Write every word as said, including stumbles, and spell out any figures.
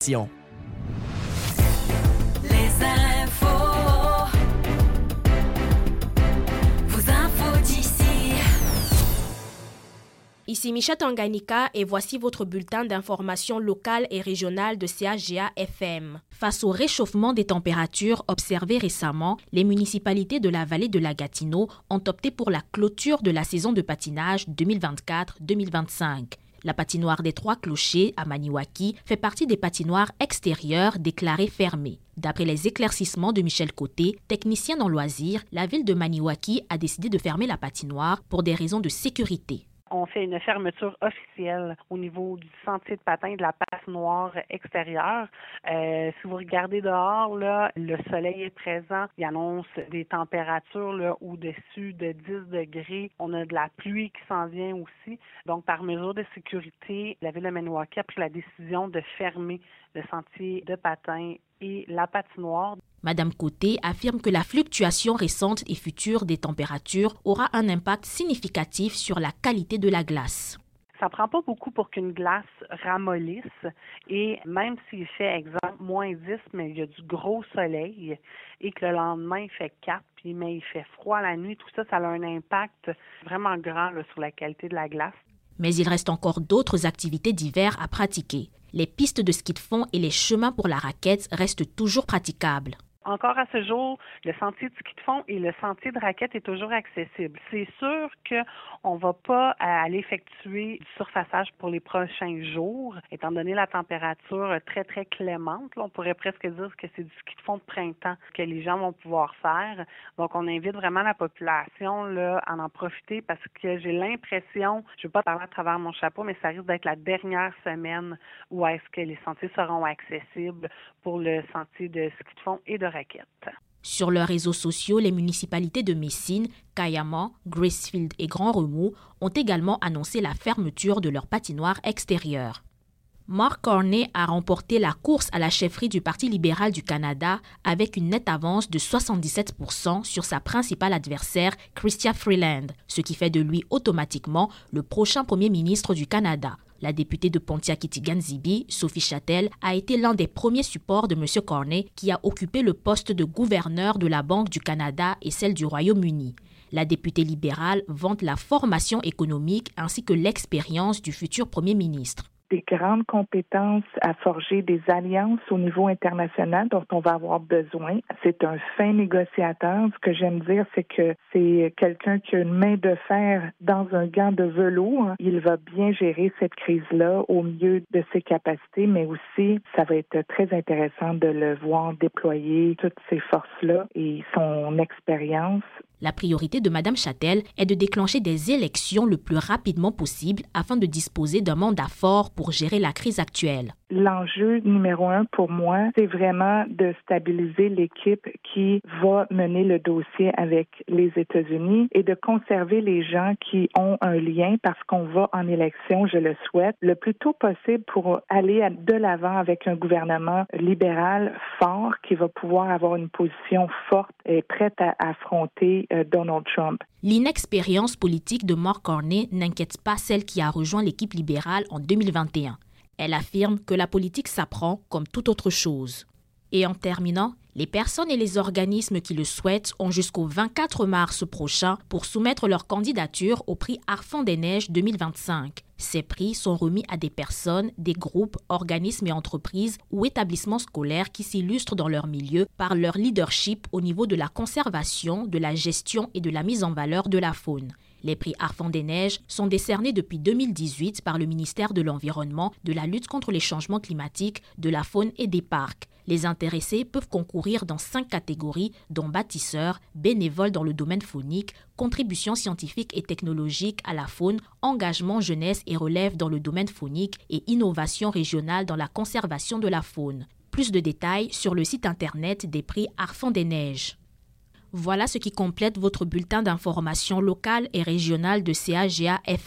Les infos, vos infos d'ici. Ici Micha Tanganyika et voici votre bulletin d'information locale et régionale de C H G A F M. Face au réchauffement des températures observé récemment, les municipalités de la vallée de la Gatineau ont opté pour la clôture de la saison de patinage deux mille vingt-quatre deux mille vingt-cinq. La patinoire des Trois Clochers à Maniwaki fait partie des patinoires extérieures déclarées fermées. D'après les éclaircissements de Michel Côté, technicien en loisirs, la ville de Maniwaki a décidé de fermer la patinoire pour des raisons de sécurité. On fait une fermeture officielle au niveau du sentier de patin de la patinoire extérieure. Euh, si vous regardez dehors, là, le soleil est présent. Il annonce des températures là, au-dessus de dix degrés. On a de la pluie qui s'en vient aussi. Donc, par mesure de sécurité, la ville de Maniwaki a pris la décision de fermer le sentier de patin et la patinoire. Madame Côté affirme que la fluctuation récente et future des températures aura un impact significatif sur la qualité de la glace. Ça prend pas beaucoup pour qu'une glace ramollisse et même s'il fait, exemple, moins dix, mais il y a du gros soleil et que le lendemain, il fait quatre, puis mais il fait froid la nuit, tout ça, ça a un impact vraiment grand là, sur la qualité de la glace. Mais il reste encore d'autres activités d'hiver à pratiquer. Les pistes de ski de fond et les chemins pour la raquette restent toujours praticables. Encore à ce jour, le sentier de ski de fond et le sentier de raquette est toujours accessible. C'est sûr qu'on ne va pas aller effectuer du surfaçage pour les prochains jours, étant donné la température très, très clémente. Là, on pourrait presque dire que c'est du ski de fond de printemps que les gens vont pouvoir faire. Donc, on invite vraiment la population là, à en profiter parce que j'ai l'impression, je ne veux pas parler à travers mon chapeau, mais ça risque d'être la dernière semaine où est-ce que les sentiers seront accessibles pour le sentier de ski de fond et de raquettes. Sur leurs réseaux sociaux, les municipalités de Messine, Kayama, Gracefield et Grand Remous ont également annoncé la fermeture de leur patinoire extérieure. Mark Carney a remporté la course à la chefferie du Parti libéral du Canada avec une nette avance de soixante-dix-sept pour cent sur sa principale adversaire, Chrystia Freeland, ce qui fait de lui automatiquement le prochain premier ministre du Canada. La députée de Pontiac-Itigan-Zibi, Sophie Châtel, a été l'un des premiers supports de M. Carney qui a occupé le poste de gouverneur de la Banque du Canada et celle du Royaume-Uni. La députée libérale vante la formation économique ainsi que l'expérience du futur premier ministre. Des grandes compétences à forger des alliances au niveau international dont on va avoir besoin. C'est un fin négociateur. Ce que j'aime dire, c'est que c'est quelqu'un qui a une main de fer dans un gant de velours. Il va bien gérer cette crise-là au mieux de ses capacités, mais aussi, ça va être très intéressant de le voir déployer toutes ces forces-là et son expérience. La priorité de Mme Châtel est de déclencher des élections le plus rapidement possible afin de disposer d'un mandat fort pour gérer la crise actuelle. L'enjeu numéro un pour moi, c'est vraiment de stabiliser l'équipe qui va mener le dossier avec les États-Unis et de conserver les gens qui ont un lien parce qu'on va en élection, je le souhaite, le plus tôt possible pour aller de l'avant avec un gouvernement libéral fort qui va pouvoir avoir une position forte et prête à affronter Donald Trump. L'inexpérience politique de Mark Carney n'inquiète pas celle qui a rejoint l'équipe libérale en deux mille vingt et un. Elle affirme que la politique s'apprend comme toute autre chose. Et en terminant, les personnes et les organismes qui le souhaitent ont jusqu'au vingt-quatre mars prochain pour soumettre leur candidature au prix Arfand des Neiges deux mille vingt-cinq. Ces prix sont remis à des personnes, des groupes, organismes et entreprises ou établissements scolaires qui s'illustrent dans leur milieu par leur leadership au niveau de la conservation, de la gestion et de la mise en valeur de la faune. Les prix Arfand des Neiges sont décernés depuis deux mille dix-huit par le ministère de l'Environnement, de la lutte contre les changements climatiques, de la faune et des parcs. Les intéressés peuvent concourir dans cinq catégories, dont bâtisseurs, bénévoles dans le domaine faunique, contributions scientifiques et technologiques à la faune, engagement jeunesse et relève dans le domaine faunique et innovation régionale dans la conservation de la faune. Plus de détails sur le site internet des prix Arfand des Neiges. Voilà ce qui complète votre bulletin d'information locale et régionale de C A G A F